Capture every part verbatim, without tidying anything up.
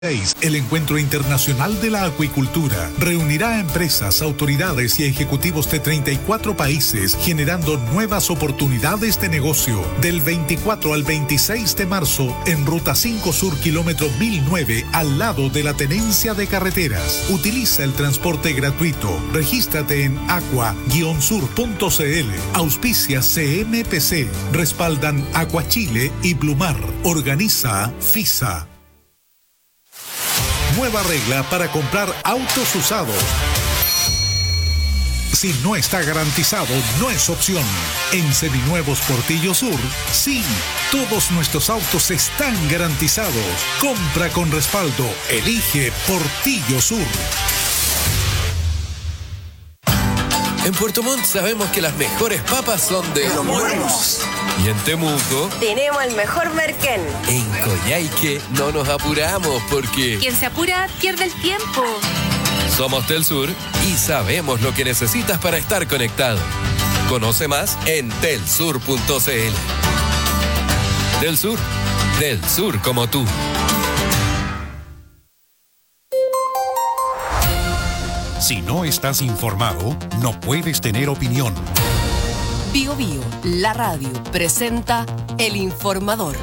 El Encuentro Internacional de la Acuicultura reunirá a empresas, autoridades y ejecutivos de treinta y cuatro países, generando nuevas oportunidades de negocio. Del veinticuatro al veintiséis de marzo, en Ruta cinco Sur, kilómetro mil nueve, al lado de la Tenencia de Carreteras. Utiliza el transporte gratuito. Regístrate en aqua guion sur punto c l. Auspicia C M P C. Respaldan Aquachile y Plumar. Organiza FISA. Nueva regla para comprar autos usados. Si no está garantizado, no es opción. En Seminuevos Portillo Sur, sí, todos nuestros autos están garantizados. Compra con respaldo. Elige Portillo Sur. En Puerto Montt sabemos que las mejores papas son de Los Buenos. Y en Temuco tenemos el mejor merquén. En Coyhaique no nos apuramos porque quien se apura pierde el tiempo. Somos Telsur y sabemos lo que necesitas para estar conectado. Conoce más en telsur punto c l. Telsur, del sur como tú. Si no estás informado, no puedes tener opinión. Bio Bio, la radio, presenta El Informador.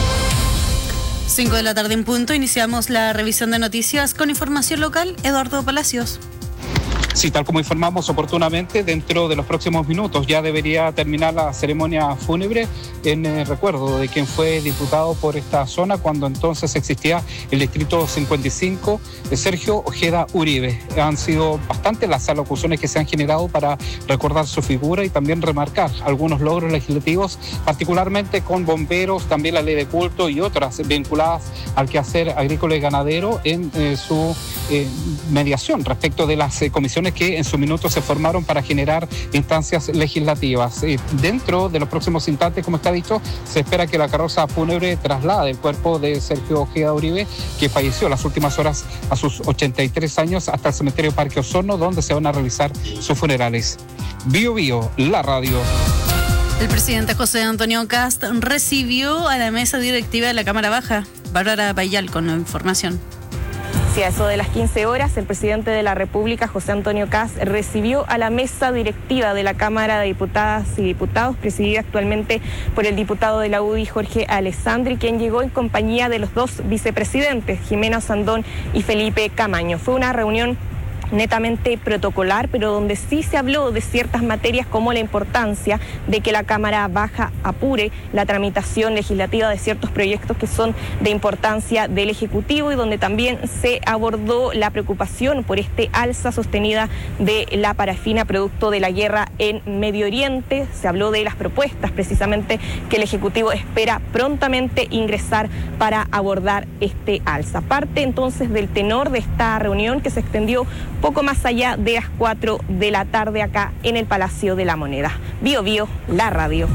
cinco de la tarde en punto, iniciamos la revisión de noticias con información local. Eduardo Palacios. Sí, tal como informamos oportunamente, dentro de los próximos minutos ya debería terminar la ceremonia fúnebre en eh, recuerdo de quien fue diputado por esta zona cuando entonces existía el distrito cincuenta y cinco, de Sergio Ojeda Uribe. Han sido bastantes las alocuciones que se han generado para recordar su figura y también remarcar algunos logros legislativos, particularmente con bomberos, también la ley de culto y otras vinculadas al quehacer agrícola y ganadero en eh, su eh, mediación respecto de las eh, comisiones que en su minuto se formaron para generar instancias legislativas. Eh, dentro de los próximos instantes, como está dicho, se espera que la carroza fúnebre traslade el cuerpo de Sergio Ojeda Uribe, que falleció las últimas horas a sus ochenta y tres años, hasta el cementerio Parque Osorno, donde se van a realizar sus funerales. Bio Bio, la radio. El presidente José Antonio Kast recibió a la mesa directiva de la Cámara Baja. Bárbara Payal con la información. Sí, a eso de las quince horas, el presidente de la República, José Antonio Kast, recibió a la mesa directiva de la Cámara de Diputadas y Diputados, presidida actualmente por el diputado de la U D I, Jorge Alessandri, quien llegó en compañía de los dos vicepresidentes, Jimena Sandón y Felipe Camaño. Fue una reunión netamente protocolar, pero donde sí se habló de ciertas materias como la importancia de que la Cámara Baja apure la tramitación legislativa de ciertos proyectos que son de importancia del Ejecutivo y donde también se abordó la preocupación por este alza sostenida de la parafina producto de la guerra en Medio Oriente. Se habló de las propuestas precisamente que el Ejecutivo espera prontamente ingresar para abordar este alza. Parte entonces del tenor de esta reunión que se extendió poco más allá de las cuatro de la tarde acá en el Palacio de la Moneda. Bio Bio, la radio.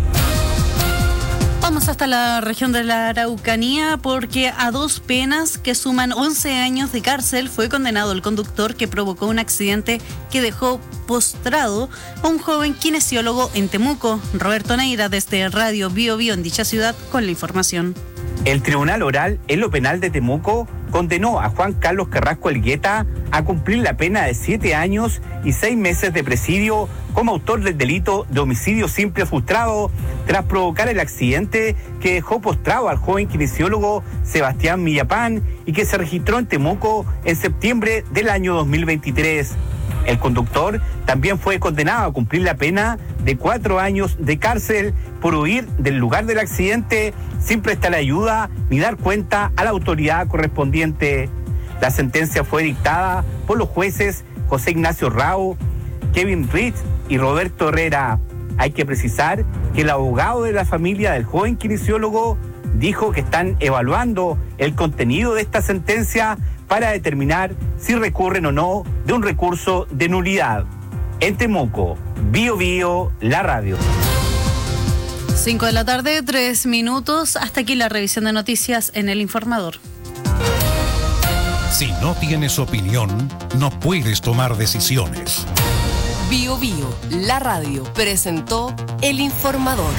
Vamos hasta la región de la Araucanía porque a dos penas que suman once años de cárcel fue condenado el conductor que provocó un accidente que dejó postrado a un joven kinesiólogo en Temuco. Roberto Neira desde Radio Bio Bio en dicha ciudad con la información. El Tribunal Oral en lo Penal de Temuco condenó a Juan Carlos Carrasco Elgueta a cumplir la pena de siete años y seis meses de presidio como autor del delito de homicidio simple frustrado tras provocar el accidente que dejó postrado al joven kinesiólogo Sebastián Millapán y que se registró en Temuco en septiembre del año dos mil veintitrés. El conductor también fue condenado a cumplir la pena de cuatro años de cárcel por huir del lugar del accidente sin prestar ayuda ni dar cuenta a la autoridad correspondiente. La sentencia fue dictada por los jueces José Ignacio Rao, Kevin Ritz y Roberto Herrera. Hay que precisar que el abogado de la familia del joven kinesiólogo dijo que están evaluando el contenido de esta sentencia para determinar si recurren o no de un recurso de nulidad. En Temuco, Bio Bio, la radio. cinco de la tarde, tres minutos. Hasta aquí la revisión de noticias en El Informador. Si no tienes opinión, no puedes tomar decisiones. Bio Bio, la radio, presentó El Informador.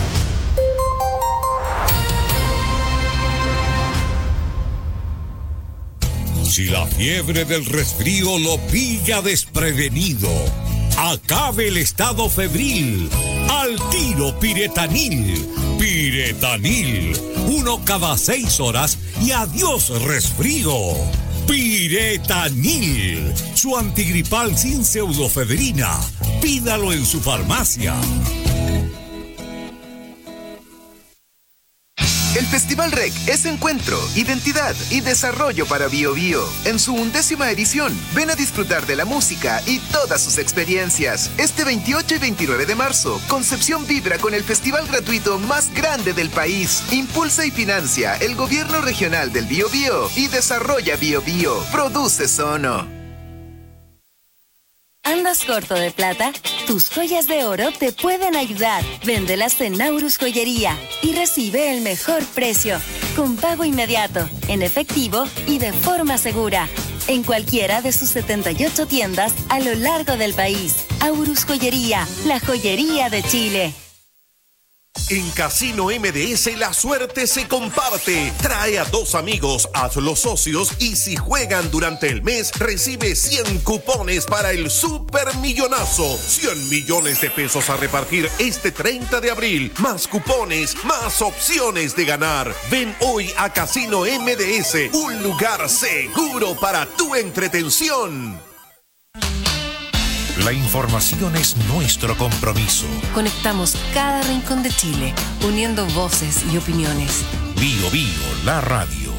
Si la fiebre del resfrío lo pilla desprevenido, acabe el estado febril. Al tiro Piretanil. Piretanil. Uno cada seis horas y adiós resfrío. Piretanil. Su antigripal sin pseudofedrina. Pídalo en su farmacia. El Festival R E C es encuentro, identidad y desarrollo para Bio Bio. En su undécima edición, ven a disfrutar de la música y todas sus experiencias. Este veintiocho y veintinueve de marzo, Concepción vibra con el festival gratuito más grande del país. Impulsa y financia el gobierno regional del Bio Bio y desarrolla Bio Bio. Produce Sono. ¿Andas corto de plata? Tus joyas de oro te pueden ayudar. Véndelas en Naurus Joyería y recibe el mejor precio, con pago inmediato, en efectivo y de forma segura. En cualquiera de sus setenta y ocho tiendas a lo largo del país. Aurus Joyería, la joyería de Chile. En Casino M D S la suerte se comparte. Trae a dos amigos, hazlos socios y si juegan durante el mes recibe cien cupones para el Supermillonazo. cien millones de pesos a repartir este treinta de abril. Más cupones, más opciones de ganar. Ven hoy a Casino M D S, un lugar seguro para tu entretención. La información es nuestro compromiso. Conectamos cada rincón de Chile, uniendo voces y opiniones. Bio Bio, la radio.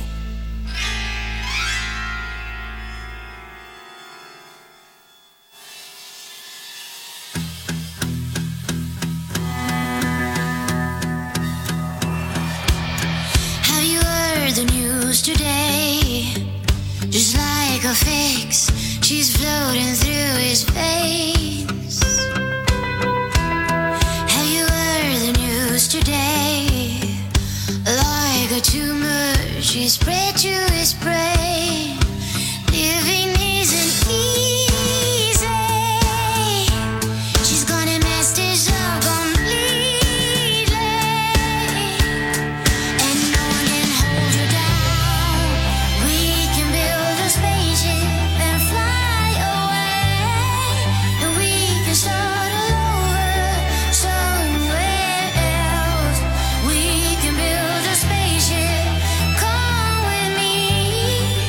Have you heard the news today? Just like a fix, she's floating through his veins. Have you heard the news today? Like a tumor, she spread to his brain. Living isn't easy. She's gonna mess this up completely, and no one can hold her down. We can build a spaceship and fly away, and we can start all over somewhere else. We can build a spaceship. Come with me.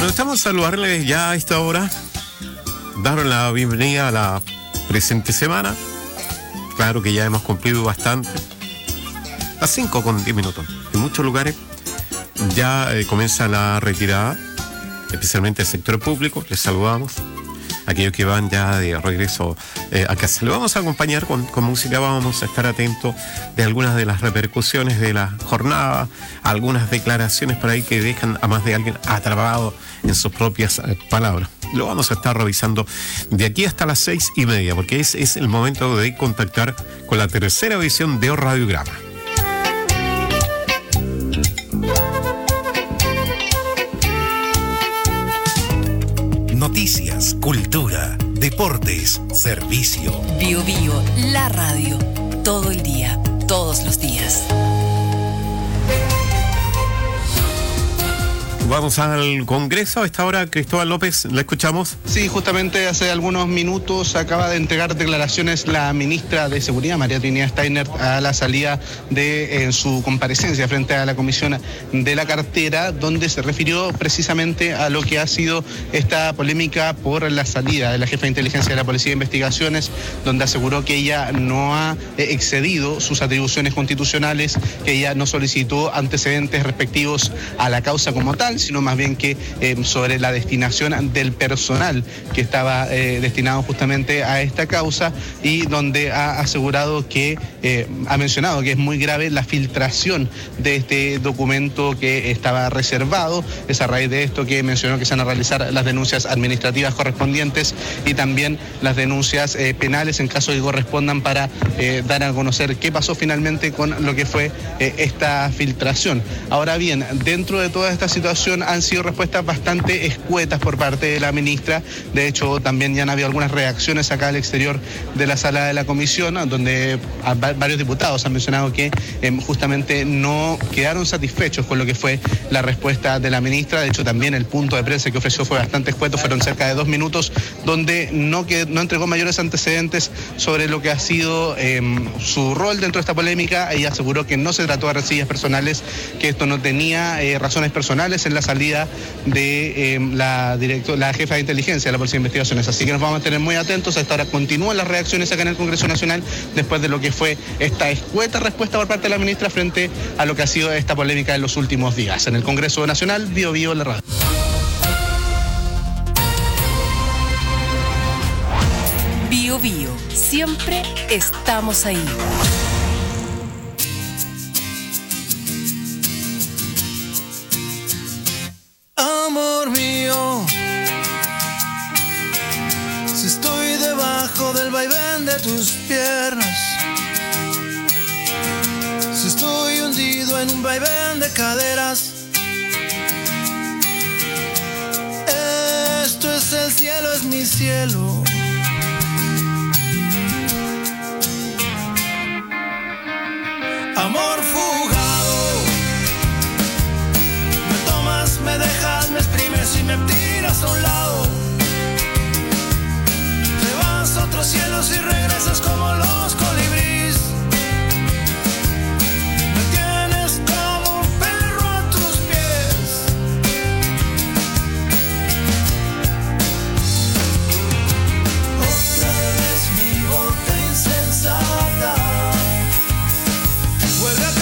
Bueno, estamos a saludarles ya a esta hora, dar la bienvenida a la presente semana. Claro que ya hemos cumplido bastante. Las cinco con diez minutos. En muchos lugares ya eh, comienza la retirada, especialmente el sector público. Les saludamos. Aquellos que van ya de regreso eh, a casa. Le vamos a acompañar con, con música, vamos a estar atentos de algunas de las repercusiones de la jornada, algunas declaraciones por ahí que dejan a más de alguien atrapado en sus propias eh, palabras. Lo vamos a estar revisando de aquí hasta las seis y media, porque es, es el momento de contactar con la tercera edición de O Radiograma. Noticias, cultura, deportes, servicio. Bio Bio, la radio. Todo el día, todos los días. Vamos al Congreso. A esta hora, Cristóbal López, ¿la escuchamos? Sí, justamente hace algunos minutos acaba de entregar declaraciones la ministra de Seguridad, María Trinidad Steiner, a la salida de en su comparecencia frente a la Comisión de la Cartera, donde se refirió precisamente a lo que ha sido esta polémica por la salida de la jefa de inteligencia de la Policía de Investigaciones, donde aseguró que ella no ha excedido sus atribuciones constitucionales, que ella no solicitó antecedentes respectivos a la causa como tal, sino más bien que eh, sobre la destinación del personal que estaba eh, destinado justamente a esta causa, y donde ha asegurado que, eh, ha mencionado que es muy grave la filtración de este documento que estaba reservado. Es a raíz de esto que mencionó que se van a realizar las denuncias administrativas correspondientes y también las denuncias eh, penales en caso de que correspondan, para eh, dar a conocer qué pasó finalmente con lo que fue eh, esta filtración. Ahora bien, dentro de toda esta situación han sido respuestas bastante escuetas por parte de la ministra. De hecho, también ya han habido algunas reacciones acá al exterior de la sala de la comisión, donde varios diputados han mencionado que eh, justamente no quedaron satisfechos con lo que fue la respuesta de la ministra. De hecho, también el punto de prensa que ofreció fue bastante escueto, fueron cerca de dos minutos, donde no, que, no entregó mayores antecedentes sobre lo que ha sido eh, su rol dentro de esta polémica. Ella aseguró que no se trató de rencillas personales, que esto no tenía eh, razones personales en la salida de eh, la, directo, la jefa de inteligencia de la Policía de Investigaciones. Así que nos vamos a tener muy atentos. Hasta ahora continúan las reacciones acá en el Congreso Nacional después de lo que fue esta escueta respuesta por parte de la ministra frente a lo que ha sido esta polémica en los últimos días. En el Congreso Nacional, Bio Bio, la radio. Bio Bio, siempre estamos ahí. Amor mío, si estoy debajo del vaivén de tus piernas, si estoy hundido en un vaivén de caderas, esto es el cielo, es mi cielo. Amor fugado, me tomas, me dejas, me exprimes y me tiras a un lado. Te vas a otros cielos y regresas como los colibríes. Me tienes como un perro a tus pies. Otra vez mi boca insensata vuelve a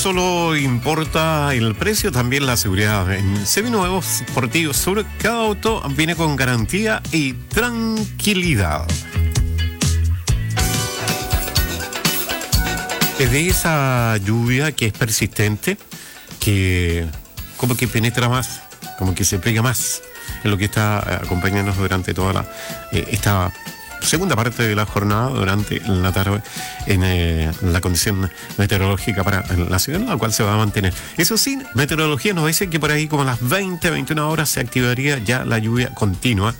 solo importa el precio, también la seguridad. En Seminuevos Portillo Sur, cada auto viene con garantía y tranquilidad. De esa lluvia que es persistente, que como que penetra más, como que se pega más en lo que está acompañándonos durante toda la eh, esta segunda parte de la jornada, durante la tarde, en eh, la condición meteorológica para la ciudad, la cual se va a mantener. Eso sí, meteorología nos dice que por ahí como a las veinte, veintiuna horas se activaría ya la lluvia continua,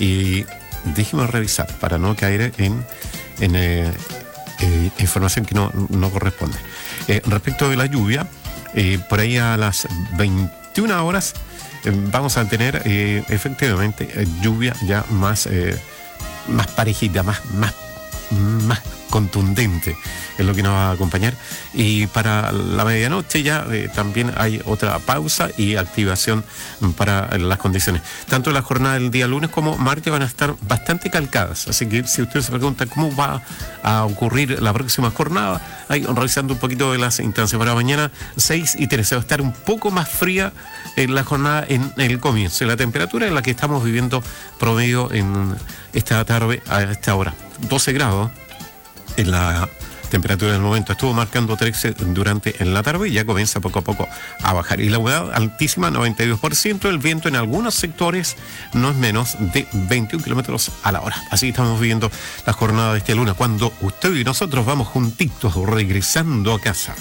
y déjeme revisar para no caer en, en eh, eh, información que no, no corresponde. Eh, respecto de la lluvia, eh, por ahí a las veintiuna horas eh, vamos a tener eh, efectivamente eh, lluvia ya más... Eh, más parejita, más, más, más contundente es lo que nos va a acompañar. Y para la medianoche ya eh, también hay otra pausa y activación para las condiciones. Tanto la jornada del día lunes como martes van a estar bastante calcadas, así que si usted se pregunta cómo va a ocurrir la próxima jornada, ahí revisando un poquito de las instancias para mañana, seis y trece va a estar un poco más fría en la jornada en el comienzo. La temperatura en la que estamos viviendo promedio en esta tarde a esta hora, doce grados en la temperatura del momento. Estuvo marcando trece durante en la tarde y ya comienza poco a poco a bajar. Y la humedad altísima, noventa y dos por ciento. El viento en algunos sectores no es menos de veintiún kilómetros a la hora. Así estamos viviendo la jornada de este lunes, cuando usted y nosotros vamos juntitos regresando a casa.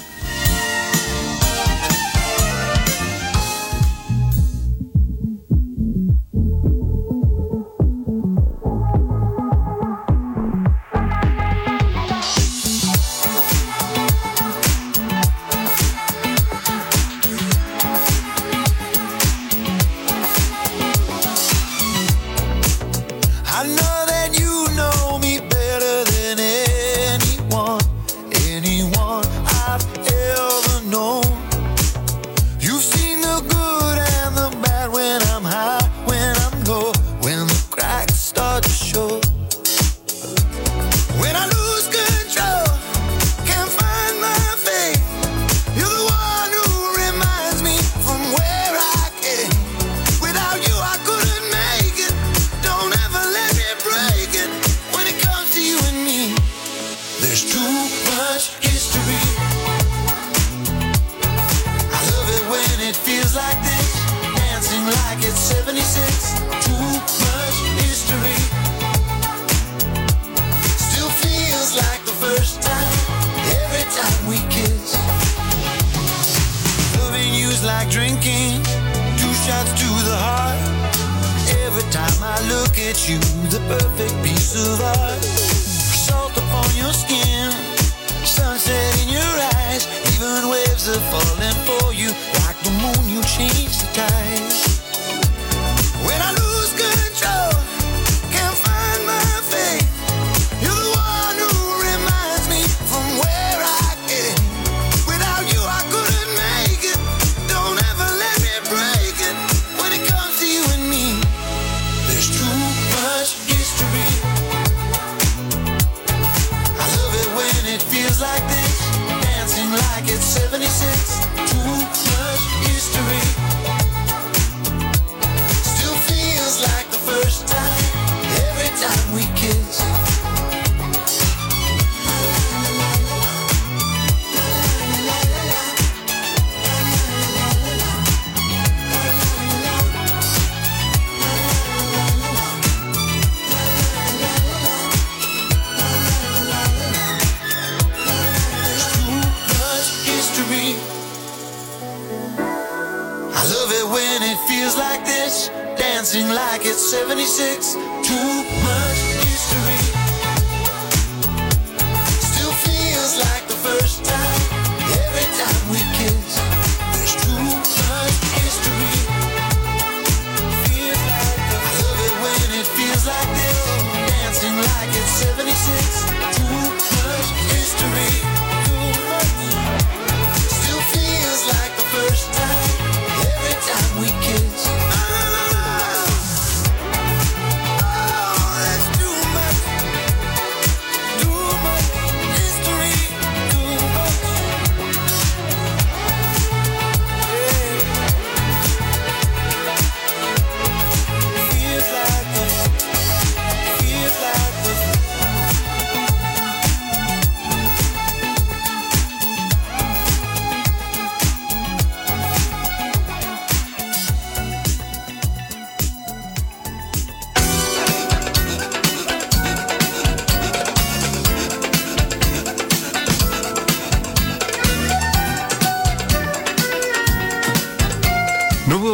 Oh, that's too much.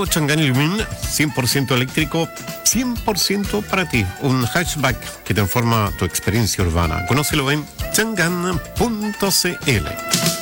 Ford Chang'an Illumin, cien por ciento eléctrico, cien por ciento para ti. Un hatchback que transforma tu experiencia urbana. Conócelo en chang'an punto c l.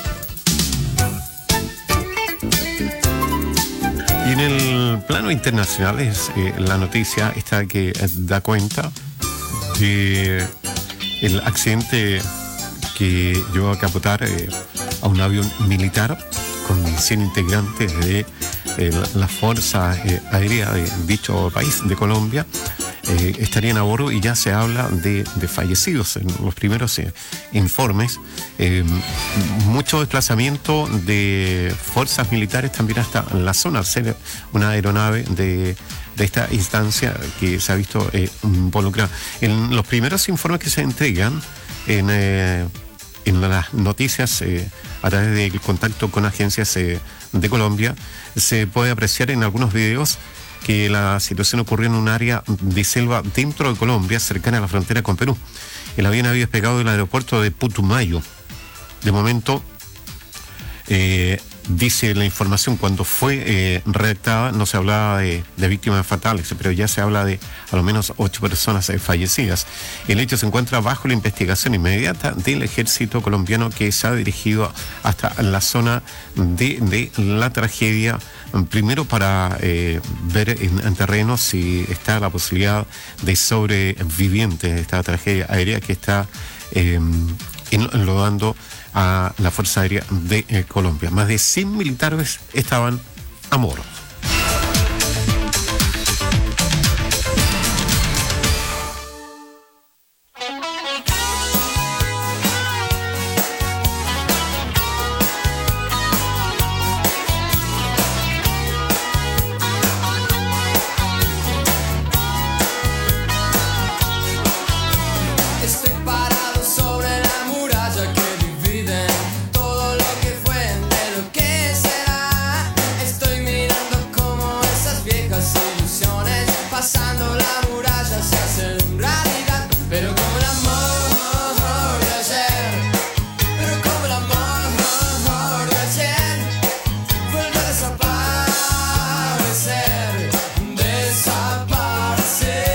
Y en el plano internacional es eh, la noticia esta que eh, da cuenta de el accidente que llevó a capotar eh, a un avión militar con cien integrantes de eh, la Fuerza eh, Aérea de dicho país, de Colombia. Eh, estarían a bordo y ya se habla de, de fallecidos en los primeros eh, informes. Eh, mucho desplazamiento de fuerzas militares también hasta la zona, al ser una aeronave de, de esta instancia que se ha visto eh, involucrada. En los primeros informes que se entregan en, eh, en las noticias eh, a través del contacto con agencias eh, de Colombia, se puede apreciar en algunos videos que la situación ocurrió en un área de selva dentro de Colombia, cercana a la frontera con Perú. El avión había despegado del aeropuerto de Putumayo. De momento, eh, dice la información, cuando fue eh, redactada no se hablaba de, de víctimas fatales, pero ya se habla de a lo menos ocho personas eh, fallecidas. El hecho se encuentra bajo la investigación inmediata del ejército colombiano, que se ha dirigido hasta la zona de, de la tragedia, primero para eh, ver en, en terreno si está la posibilidad de sobrevivientes de esta tragedia aérea que está eh, enlodando a la Fuerza Aérea de eh, Colombia. Más de cien militares estaban a bordo. Estoy parado sobre la muralla que divide todo lo que fue de lo que será. Estoy mirando como esas viejas ilusiones, pasando la muralla se hacen realidad. Pero como el amor de ayer, pero como el amor de ayer, vuelve a desaparecer, desaparecer.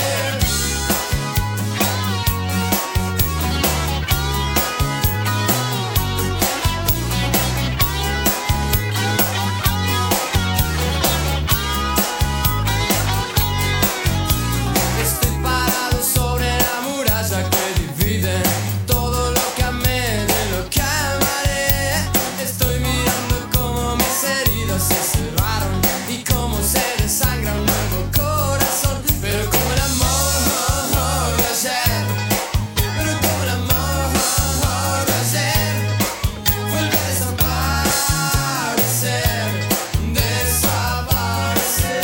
Estoy parado sobre la muralla que divide todo lo que amé de lo que amaré. Estoy mirando cómo mis heridas se cerraron y cómo se desangra un nuevo corazón. Pero como el amor de ayer, pero como el amor de ayer, vuelve a desaparecer, desaparecer.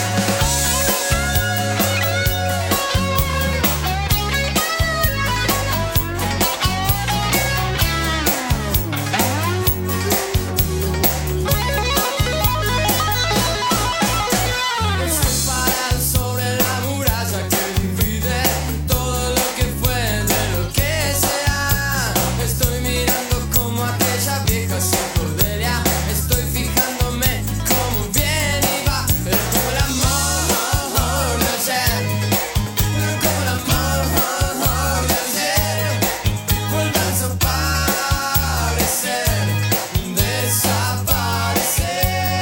Estoy parado sobre la muralla que divide todo lo que fue de lo que será. Estoy mirando como aquella vieja psicodelia. Estoy fijándome cómo viene y va. Pero como el amor de ayer, pero como el amor de ayer, vuelve a desaparecer, desaparecer.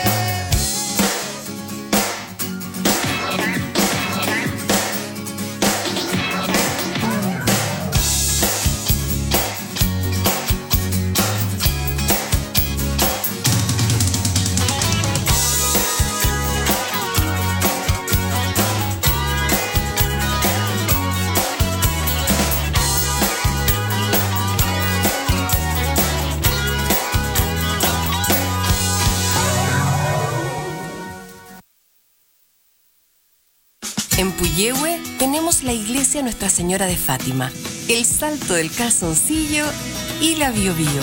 En Puyehue tenemos la iglesia Nuestra Señora de Fátima, el Salto del Calzoncillo y la Biobío.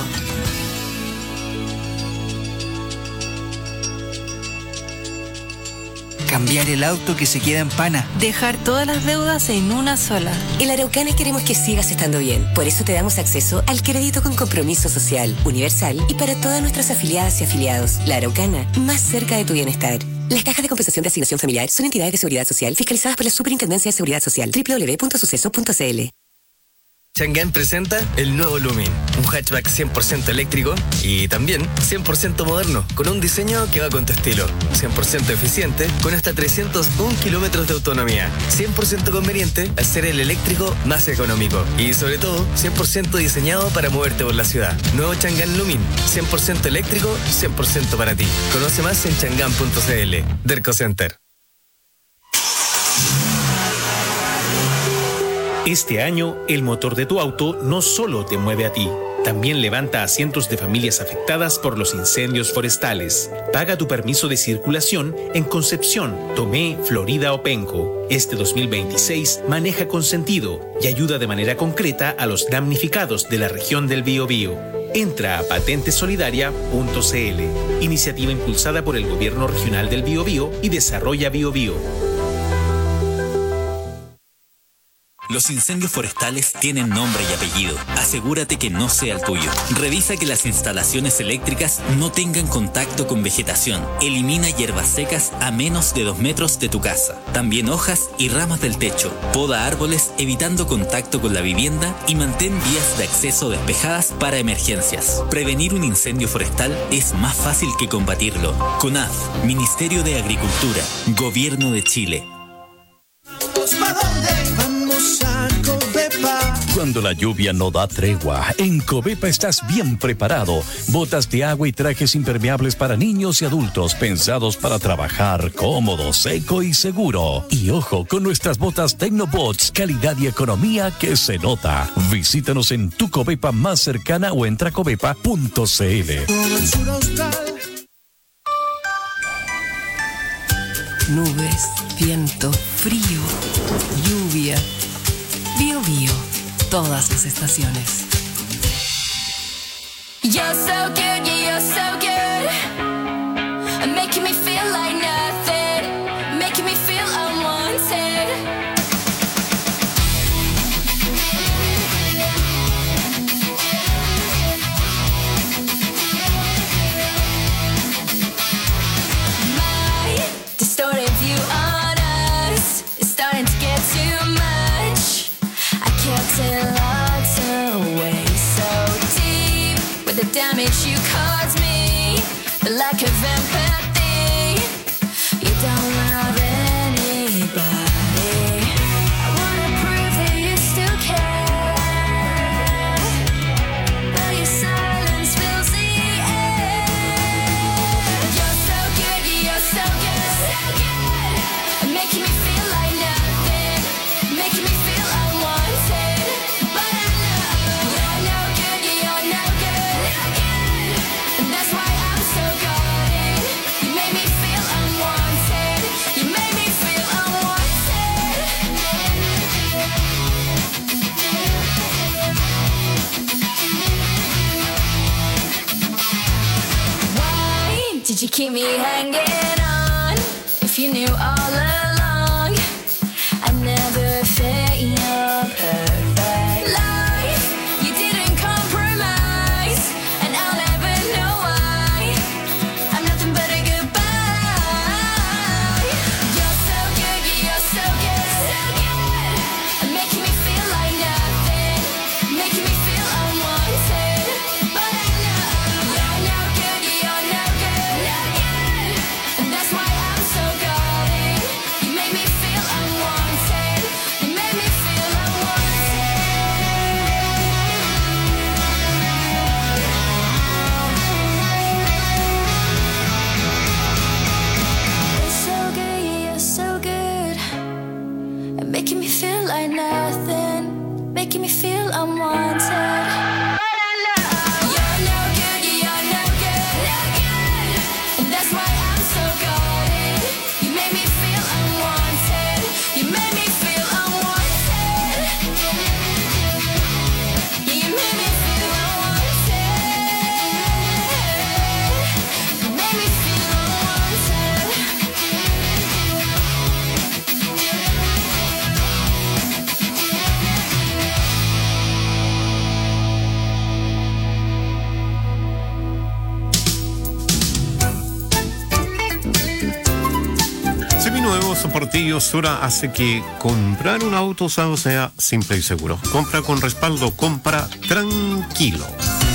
Cambiar el auto que se queda en pana. Dejar todas las deudas en una sola. En la Araucana queremos que sigas estando bien. Por eso te damos acceso al crédito con compromiso social, universal y para todas nuestras afiliadas y afiliados. La Araucana, más cerca de tu bienestar. Las cajas de compensación de asignación familiar son entidades de seguridad social fiscalizadas por la Superintendencia de Seguridad Social. doble u doble u doble u punto suceso punto c l. Chang'an presenta el nuevo Lumin, un hatchback cien por ciento eléctrico y también cien por ciento moderno, con un diseño que va con tu estilo, cien por ciento eficiente, con hasta trescientos un kilómetros de autonomía, cien por ciento conveniente al ser el eléctrico más económico y sobre todo cien por ciento diseñado para moverte por la ciudad. Nuevo Chang'an Lumin, cien por ciento eléctrico, cien por ciento para ti. Conoce más en chang'an punto c l. Derco Center. Este año, el motor de tu auto no solo te mueve a ti, también levanta a cientos de familias afectadas por los incendios forestales. Paga tu permiso de circulación en Concepción, Tomé, Florida o Penco. Este dos mil veintiséis maneja con sentido y ayuda de manera concreta a los damnificados de la región del Biobío. Entra a patente solidaria punto c l, iniciativa impulsada por el Gobierno Regional del Biobío y Desarrolla Biobío. Los incendios forestales tienen nombre y apellido. Asegúrate que no sea el tuyo. Revisa que las instalaciones eléctricas no tengan contacto con vegetación. Elimina hierbas secas a menos de dos metros de tu casa. También hojas y ramas del techo. Poda árboles evitando contacto con la vivienda y mantén vías de acceso despejadas para emergencias. Prevenir un incendio forestal es más fácil que combatirlo. CONAF, Ministerio de Agricultura, Gobierno de Chile. ¿Para dónde? Vamos a Covepa. Cuando la lluvia no da tregua, en Covepa estás bien preparado. Botas de agua y trajes impermeables para niños y adultos, pensados para trabajar cómodo, seco y seguro. Y ojo, con nuestras botas Tecnobots, calidad y economía que se nota. Visítanos en tu Covepa más cercana o entra a covepa punto c l. Nubes, viento, frío, lluvia. Bio Bio, todas las estaciones. You're so good, yeah, you're so good. Making me feel like nothing. Making me feel unwanted. My distorted view on us is starting to get too much. I kept it locked away so deep with the damage you caused me, the lack of empathy. You don't love anybody. I wanna prove that you still care, but your silence fills the air. You're so good, you're so good, so good. Making me feel like nothing, making me feel unwanted. But I know you're no good, you're no good, and that's why I'm so guarded. You made me feel unwanted, you made me feel unwanted. Why did you keep me hanging on if you knew all along I'd never fit your perfect life? You didn't compromise, and I'll never know why. I'm nothing but a goodbye. You're so good, you're so good, so good. Making me feel like nothing, making me feel unwanted. But I know you're no good, you're no good, no good, and that's why I'm so guarded. You made me feel unwanted, you made me feel unwanted. You're so good, you're so good, and making me feel like nothing, making me feel unwanted. But I know you're no good, you're no good, no good, and that's why I'm so guarded. You made me feel unwanted, you made me feel unwanted. Yeah, you made me feel unwanted. You made me feel unwanted. Portillo Sura hace que comprar un auto usado sea simple y seguro. Compra con respaldo, compra tranquilo.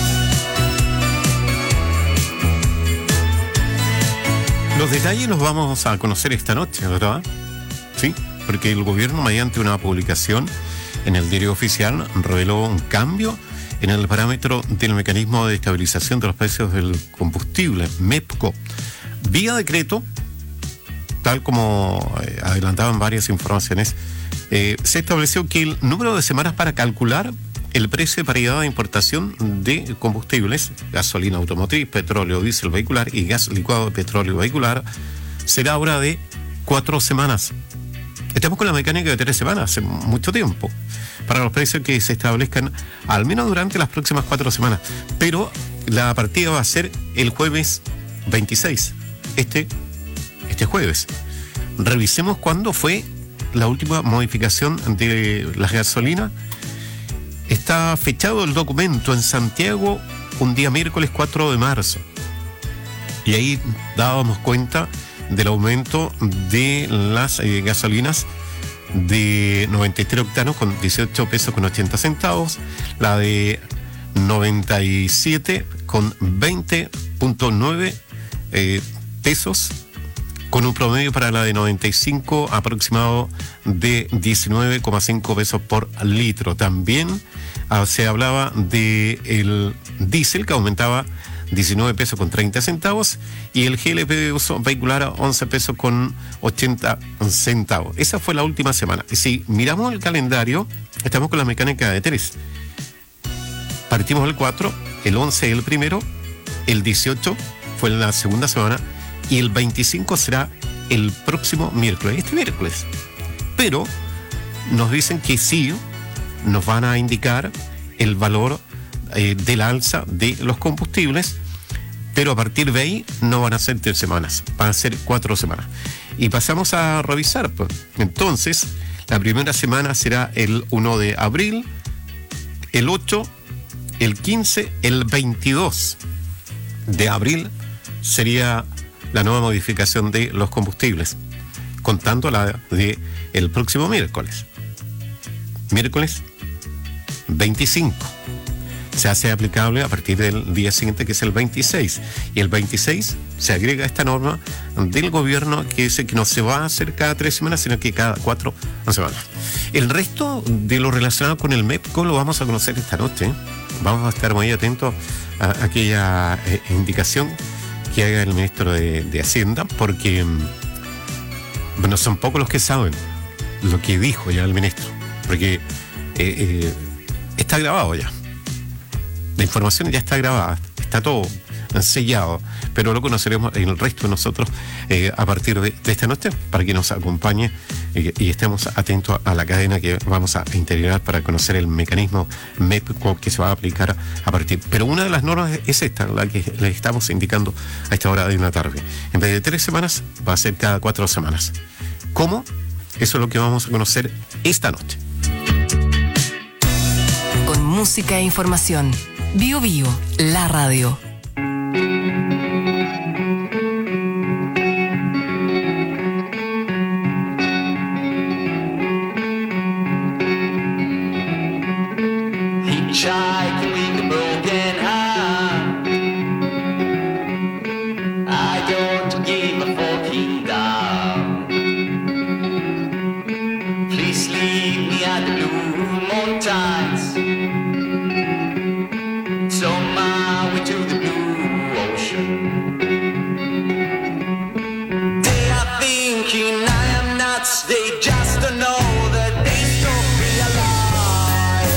Los detalles los vamos a conocer esta noche, ¿verdad? Sí, porque el gobierno, mediante una publicación en el diario oficial, reveló un cambio en el parámetro del mecanismo de estabilización de los precios del combustible, MEPCO. Vía decreto, tal como eh, adelantaban varias informaciones, eh, se estableció que el número de semanas para calcular el precio de paridad de importación de combustibles, gasolina automotriz, petróleo, diésel vehicular y gas licuado de petróleo vehicular, será ahora de cuatro semanas. Estamos con la mecánica de tres semanas, hace mucho tiempo, para los precios que se establezcan al menos durante las próximas cuatro semanas. Pero la partida va a ser el jueves veintiséis, este, este jueves. Revisemos cuándo fue la última modificación de las gasolinas. Está fechado el documento en Santiago un día miércoles cuatro de marzo. Y ahí dábamos cuenta del aumento de las eh, gasolinas de noventa y tres octanos con dieciocho pesos con ochenta centavos, la de noventa y siete con veinte punto nueve eh, pesos, con un promedio para la de noventa y cinco aproximado de diecinueve coma cinco pesos por litro. También ah, se hablaba de el diésel, que aumentaba diecinueve pesos con treinta centavos, y el G L P de uso vehicular a once pesos con ochenta centavos. Esa fue la última semana. Si miramos el calendario, estamos con la mecánica de tres. Partimos el cuatro, el once el primero, el dieciocho fue la segunda semana, y el veinticinco será el próximo miércoles, este miércoles. Pero nos dicen que sí, nos van a indicar el valor eh, del alza de los combustibles, pero a partir de ahí no van a ser tres semanas, van a ser cuatro semanas. Y pasamos a revisar, pues. Entonces, la primera semana será el uno de abril, el ocho, el quince, el veintidós de abril sería la nueva modificación de los combustibles, contando la de el próximo miércoles. Miércoles veinticinco. Se hace aplicable a partir del día siguiente, que es el veintiséis. Y el veintiséis se agrega esta norma del gobierno que dice que no se va a hacer cada tres semanas, sino que cada cuatro semanas. El resto de lo relacionado con el MEPCO lo vamos a conocer esta noche. Vamos a estar muy atentos a aquella eh, indicación que haga el ministro de, de Hacienda, porque bueno, son pocos los que saben lo que dijo ya el ministro, porque eh, eh, está grabado ya. La información ya está grabada, está todo sellado, pero lo conoceremos en el resto de nosotros eh, a partir de, de esta noche, para que nos acompañe eh, y estemos atentos a la cadena que vamos a integrar para conocer el mecanismo MEPCO que se va a aplicar a partir. Pero una de las normas es esta, la que les estamos indicando a esta hora de una tarde. En vez de tres semanas, va a ser cada cuatro semanas. ¿Cómo? Eso es lo que vamos a conocer esta noche. Con música e información. Bio Bio, la radio. Hitchhike with a broken heart. I don't give a fucking damn. Please leave me at the Blue Mountains. It's on my way to the blue ocean. They are thinking I am nuts. They just don't know that they don't realize.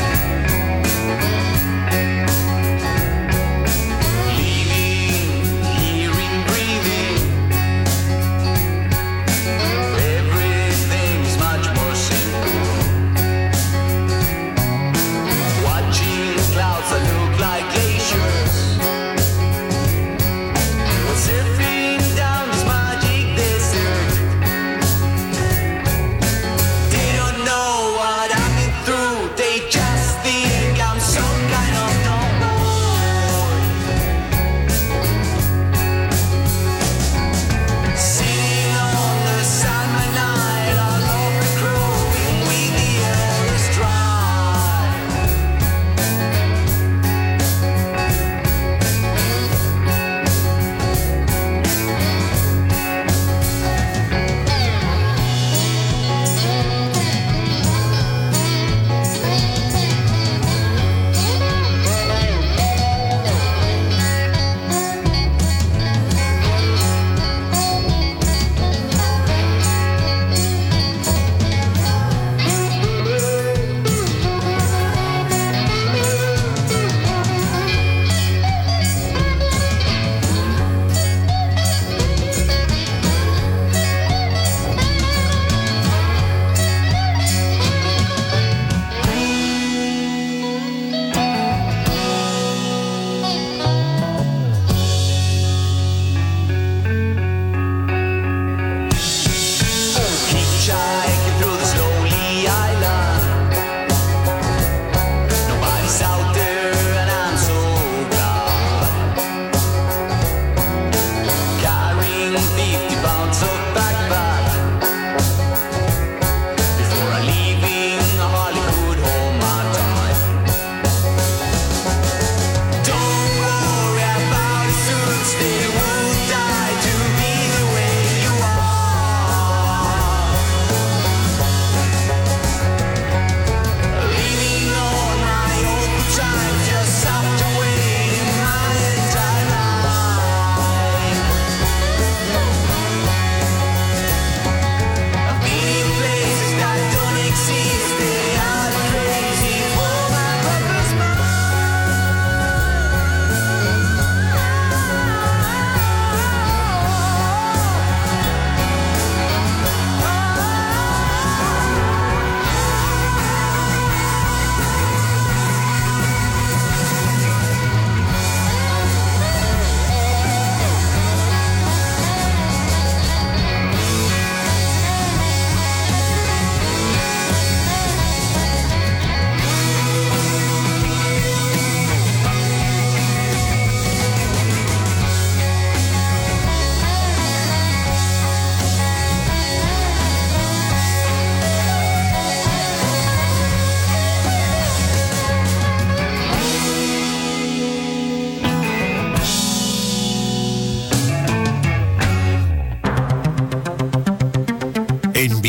Living, hearing, breathing. Everything's much more simple. Watching clouds that look like glaciers. Surfing down this magic desert.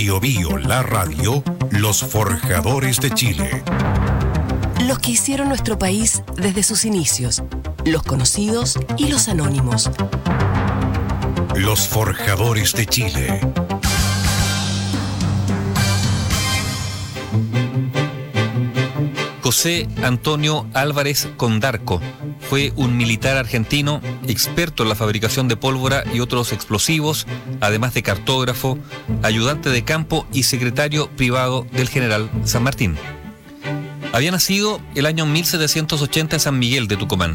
Bio Bio, la radio, los forjadores de Chile. Los que hicieron nuestro país desde sus inicios, los conocidos y los anónimos. Los forjadores de Chile. José Antonio Álvarez Condarco fue un militar argentino experto en la fabricación de pólvora y otros explosivos, además de cartógrafo, ayudante de campo y secretario privado del general San Martín. Había nacido el año mil setecientos ochenta en San Miguel de Tucumán.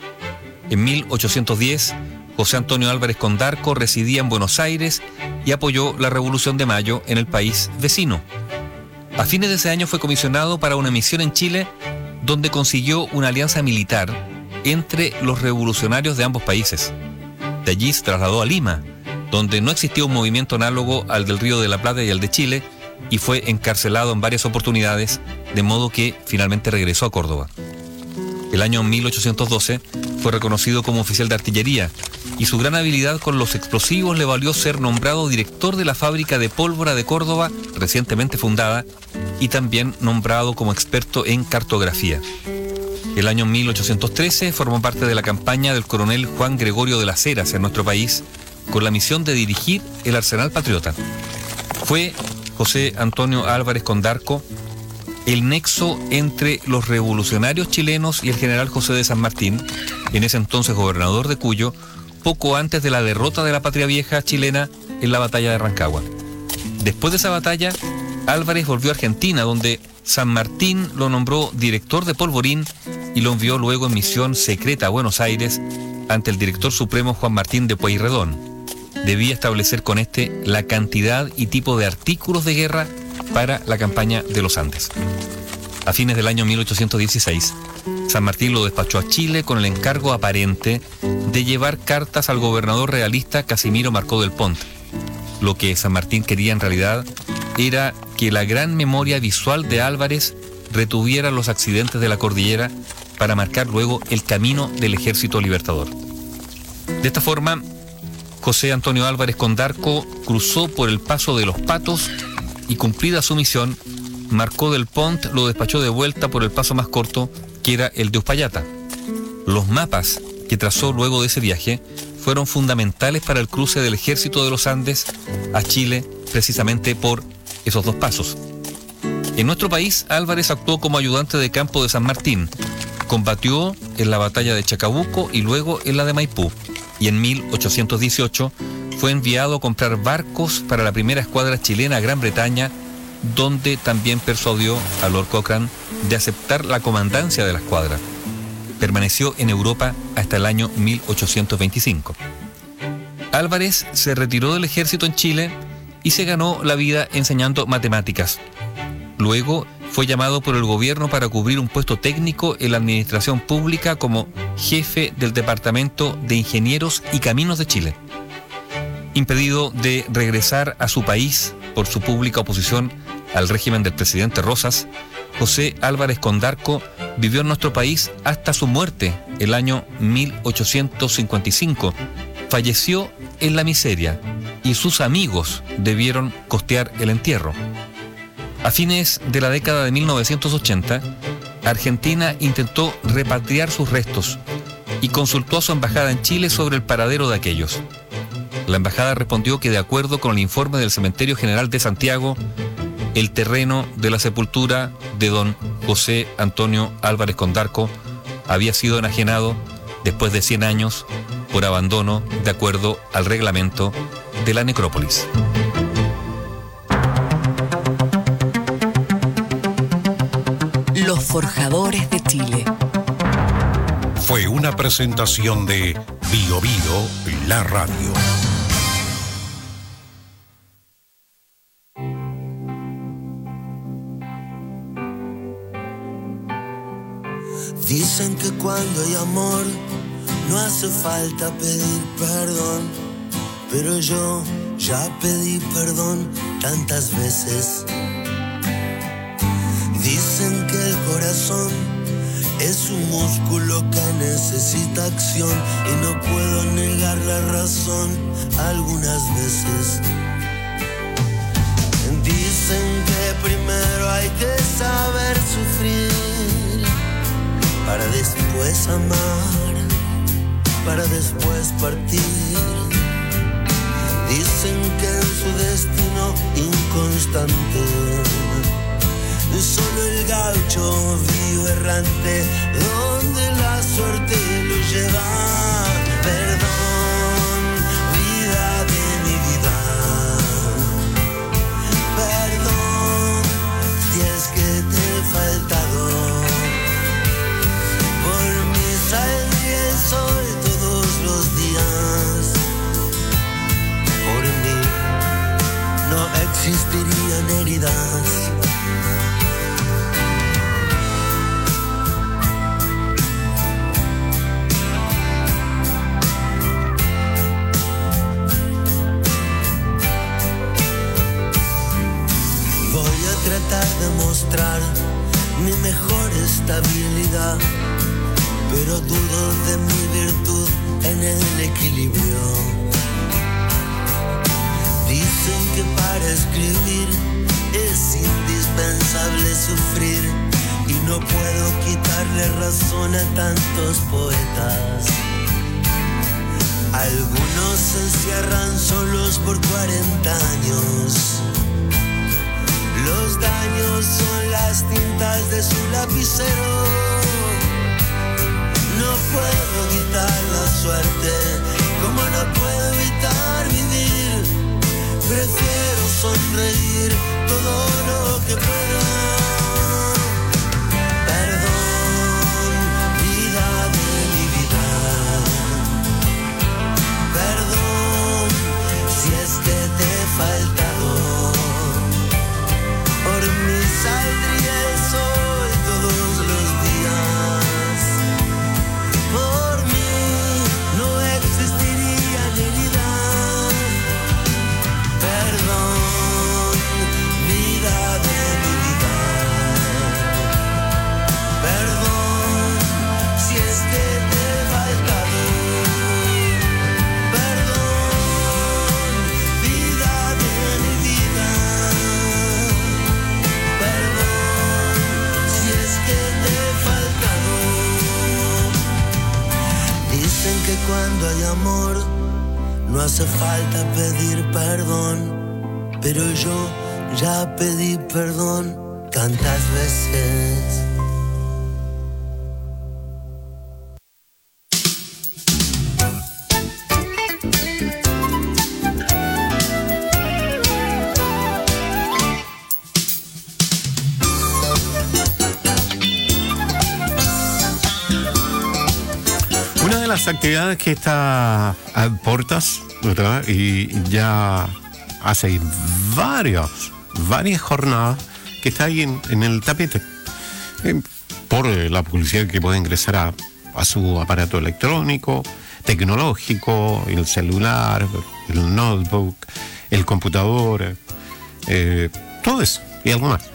En mil ochocientos diez, José Antonio Álvarez Condarco residía en Buenos Aires y apoyó la Revolución de Mayo en el país vecino. A fines de ese año fue comisionado para una misión en Chile, donde consiguió una alianza militar entre los revolucionarios de ambos países. De allí se trasladó a Lima, donde no existía un movimiento análogo al del Río de la Plata y al de Chile, y fue encarcelado en varias oportunidades, de modo que finalmente regresó a Córdoba. El año mil ochocientos doce fue reconocido como oficial de artillería y su gran habilidad con los explosivos le valió ser nombrado director de la fábrica de pólvora de Córdoba, recientemente fundada, y también nombrado como experto en cartografía. El año mil ochocientos trece formó parte de la campaña del coronel Juan Gregorio de las Heras en nuestro país, con la misión de dirigir el Arsenal Patriota. Fue José Antonio Álvarez Condarco el nexo entre los revolucionarios chilenos y el general José de San Martín, en ese entonces gobernador de Cuyo, poco antes de la derrota de la Patria Vieja chilena en la batalla de Rancagua. Después de esa batalla, Álvarez volvió a Argentina, donde San Martín lo nombró director de Polvorín y lo envió luego en misión secreta a Buenos Aires ante el director supremo Juan Martín de Pueyrredón. Debía establecer con este la cantidad y tipo de artículos de guerra para la campaña de los Andes. A fines del año mil ochocientos dieciséis, San Martín lo despachó a Chile con el encargo aparente de llevar cartas al gobernador realista Casimiro Marcó del Pont. Lo que San Martín quería en realidad era que la gran memoria visual de Álvarez retuviera los accidentes de la cordillera para marcar luego el camino del Ejército Libertador. De esta forma, José Antonio Álvarez Condarco cruzó por el Paso de los Patos y, cumplida su misión, Marcó del Pont lo despachó de vuelta por el paso más corto, que era el de Uspallata. Los mapas que trazó luego de ese viaje fueron fundamentales para el cruce del Ejército de los Andes a Chile, precisamente por esos dos pasos. En nuestro país, Álvarez actuó como ayudante de campo de San Martín, combatió en la batalla de Chacabuco y luego en la de Maipú, y en mil ochocientos dieciocho fue enviado a comprar barcos para la primera escuadra chilena a Gran Bretaña, donde también persuadió a Lord Cochrane de aceptar la comandancia de la escuadra. Permaneció en Europa hasta el año mil ochocientos veinticinco. Álvarez se retiró del ejército en Chile y se ganó la vida enseñando matemáticas. Luego fue llamado por el gobierno para cubrir un puesto técnico en la administración pública como jefe del Departamento de Ingenieros y Caminos de Chile. Impedido de regresar a su país por su pública oposición al régimen del presidente Rosas, José Álvarez Condarco vivió en nuestro país hasta su muerte el año mil ochocientos cincuenta y cinco. Falleció en la miseria y sus amigos debieron costear el entierro. A fines de la década de mil novecientos ochenta, Argentina intentó repatriar sus restos y consultó a su embajada en Chile sobre el paradero de aquellos. La embajada respondió que, de acuerdo con el informe del Cementerio General de Santiago, el terreno de la sepultura de don José Antonio Álvarez Condarco había sido enajenado después de cien años por abandono, de acuerdo al reglamento de la necrópolis. Los forjadores de Chile. Fue una presentación de Bio Bio, la radio. Dicen que cuando hay amor no hace falta pedir perdón, pero yo ya pedí perdón tantas veces. Dicen que el corazón es un músculo que necesita acción y no puedo negar la razón algunas veces. es amar para después partir. Dicen que en su destino inconstante solo el gaucho vivo errante, donde la suerte lo lleva. Perdón, vida de mi vida. Perdón, si es que te he faltado. Por mí saldría el sol todos los días. Por mí no existirían heridas. Tratar de mostrar mi mejor estabilidad, pero dudo de mi virtud en el equilibrio. Dicen que para escribir es indispensable sufrir, y no puedo quitarle razón a tantos poetas. Algunos se encierran solos por cuarenta años. Los daños son las tintas de su lapicero. No puedo evitar la suerte, como no puedo evitar vivir. Prefiero sonreír todo lo que pueda. Perdón, vida de mi vida. Perdón, si es que te he faltado. Por mí saldría el sol todos los días. Por mí no existiría heridas. Perdón, vida de mi vida. Perdón, si es que te he faltado. Perdón, vida de mi vida. Dicen que cuando hay amor no hace falta pedir perdón, pero yo ya pedí perdón tantas veces. Las actividades que está a puertas, ¿verdad? Y ya hace varias, varias jornadas que está ahí en, en el tapete, eh, por eh, la publicidad que puede ingresar a, a su aparato electrónico, tecnológico, el celular, el notebook, el computador, eh, todo eso y algo más.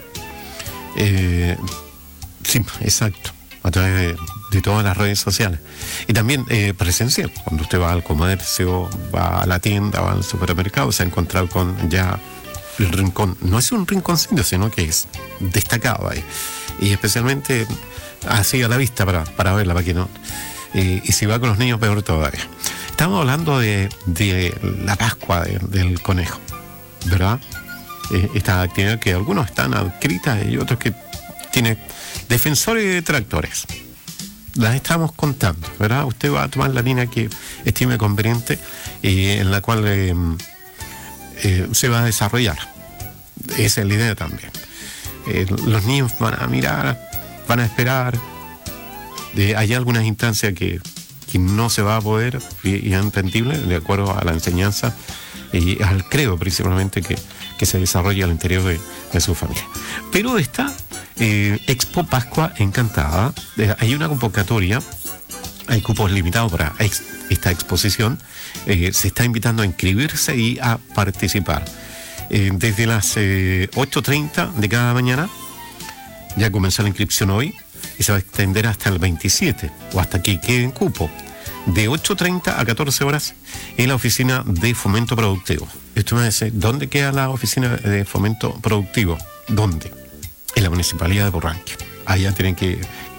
Eh, sí, exacto, a través de, de todas las redes sociales. Y también eh, presencial, cuando usted va al comercio, va a la tienda, va al supermercado, se ha encontrado con ya el rincón. No es un rinconcito, sino que es destacado ahí. Y especialmente así a la vista para, para verla, para que no. Eh, y si va con los niños, peor todavía. Estamos hablando de, de la Pascua de, del conejo, ¿verdad? Eh, esta actividad que algunos están adscritas y otros que tienen defensores y detractores. Las estamos contando, ¿verdad? Usted va a tomar la línea que estime conveniente y en la cual eh, eh, se va a desarrollar. Esa es la idea también. Eh, los niños van a mirar, van a esperar. Eh, hay algunas instancias que, que no se va a poder y, y es entendible de acuerdo a la enseñanza y al credo principalmente que, que se desarrolla al interior de, de su familia. Pero está eh, Expo Pascua Encantada. Eh, hay una convocatoria, hay cupos limitados para ex, esta exposición. Eh, se está invitando a inscribirse y a participar. Eh, desde las eh, ocho treinta de cada mañana, ya comenzó la inscripción hoy y se va a extender hasta el veintisiete o hasta que quede en cupo. De ocho treinta a catorce horas en la oficina de Fomento Productivo. Esto me dice, ¿dónde queda la oficina de Fomento Productivo? ¿Dónde? En la Municipalidad de Burranque. Allá tienen que,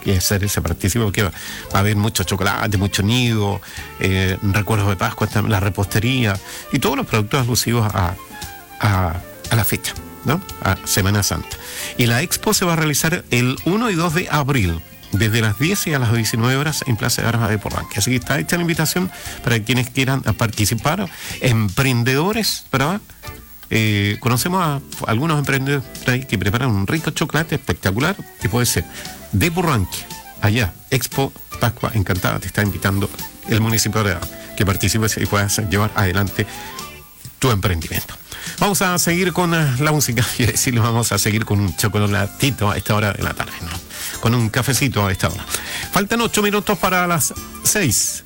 que hacer ese participo, porque va, va a haber mucho chocolate, mucho nido, eh, recuerdos de Pascua, la repostería y todos los productos alusivos a, a, a la fecha, ¿no? A Semana Santa. Y la expo se va a realizar el uno y dos de abril, desde las diez y a las diecinueve horas en Plaza de Armas de Porranque. Así que está hecha la invitación para quienes quieran participar, emprendedores, ¿verdad? Eh, conocemos a algunos emprendedores que preparan un rico chocolate espectacular, que puede ser de Porranque, allá, Expo Pascua Encantada, te está invitando el municipio de que participes y puedas llevar adelante tu emprendimiento. Vamos a seguir con uh, la música y decirle, vamos a seguir con un chocolatito a esta hora de la tarde, ¿no? Con un cafecito a esta hora. Faltan ocho minutos para las seis.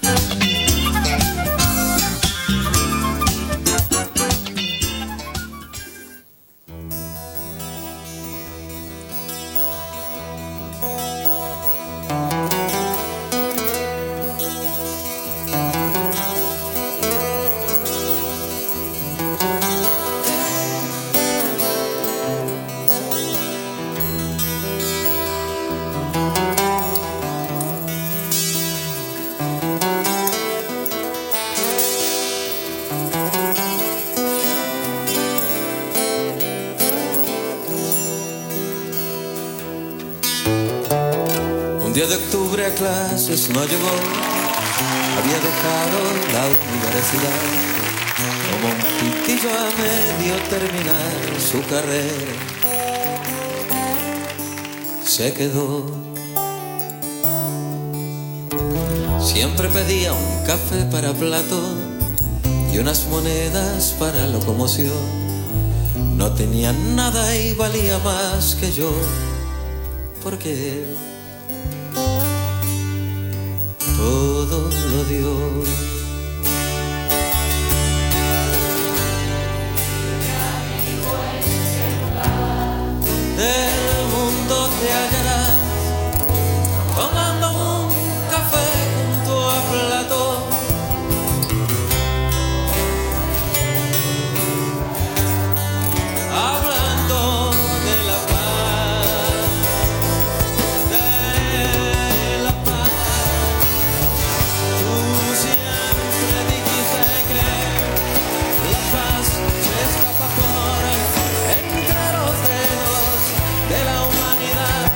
día de octubre a clases no llegó, había dejado la universidad, como un pitillo a medio terminar su carrera, se quedó. Siempre pedía un café para plato y unas monedas para locomoción. No tenía nada y valía más que yo, porque él todo lo dio. Del mundo te hallarás tomando un café junto a Platón. Hablando de la paz, de la paz. Tú siempre dijiste que la paz se escapa por entre los dedos de la humanidad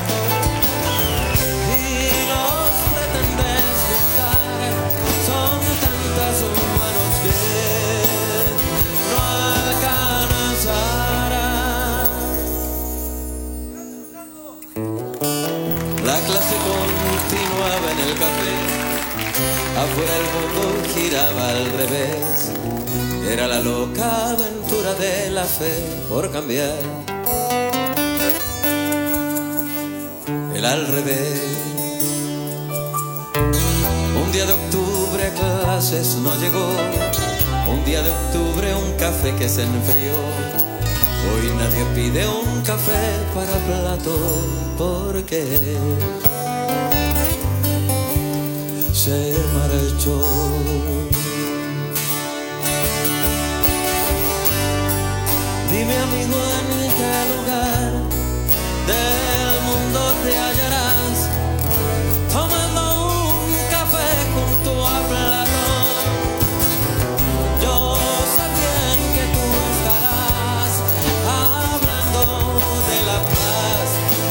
y los pretendes juntar. Son tantas manos que no alcanzarán. La clase continuaba en el café, afuera el mundo giraba al revés. Era la loca aventura de la fe por cambiar el al revés. Un día de octubre clases no llegó, un día de octubre un café que se enfrió. Hoy nadie pide un café para Platón porque se marchó. Dime amigo, en qué lugar del mundo te hallarás tomando un café junto a Platón. Yo sé bien que tú estarás hablando de la paz,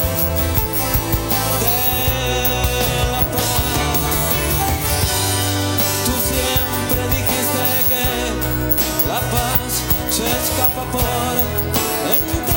de la paz. Tú siempre dijiste que la paz se escapa por entre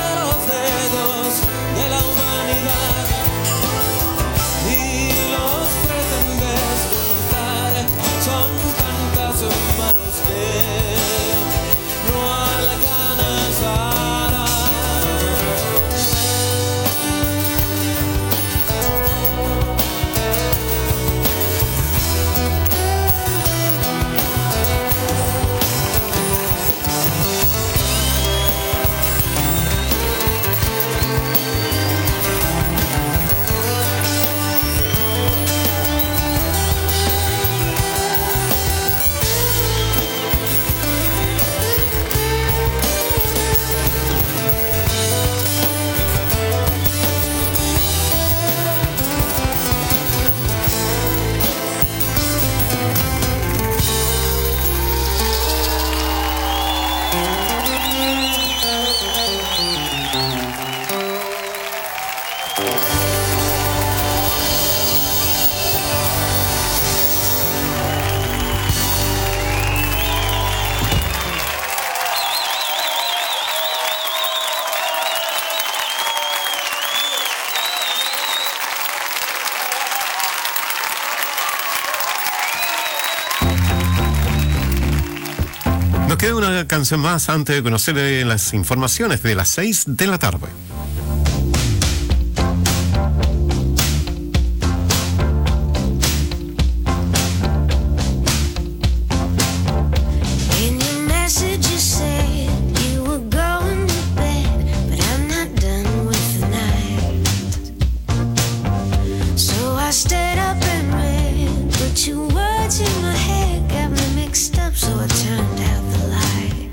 una canción más antes de conocer eh, las informaciones de las seis de la tarde. In your message you said you were going to bed, but I'm not done with the night. So I stayed up and read, but your words in my head got me mixed up, so I turned out the light.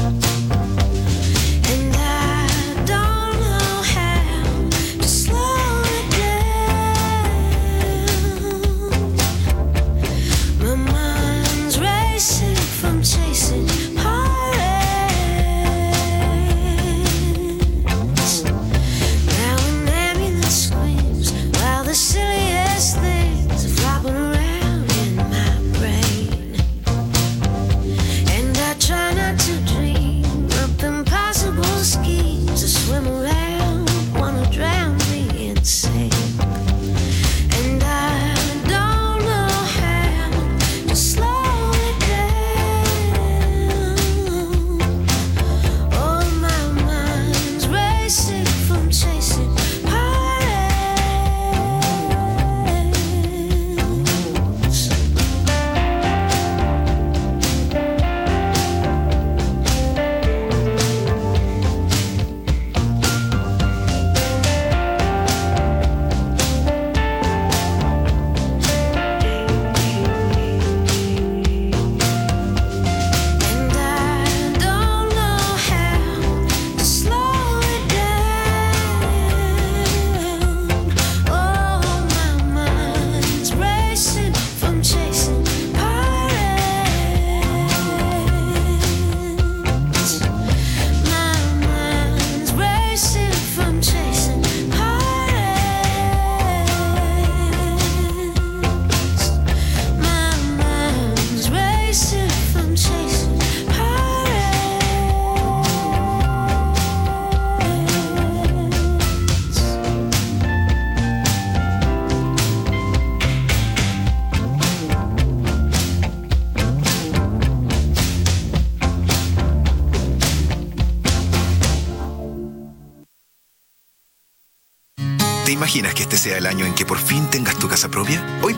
And I don't know how to slow it down. My mind's racing from chasing heartaches. Now an ambulance screams while the silliest things are flopping around in my brain. And I try not to dream up impossible schemes to swim around, wanna drown me insane. And I don't know how to slow it down. Oh, my mind's racing from chasing heartaches. And I don't know how to slow it down. Oh, my mind's racing from chasing heartaches. My mind's racing from chasing heartaches. My mind's racing from chasing ¿Te imaginas que este sea el año en que por fin tengas tu casa propia? Hoy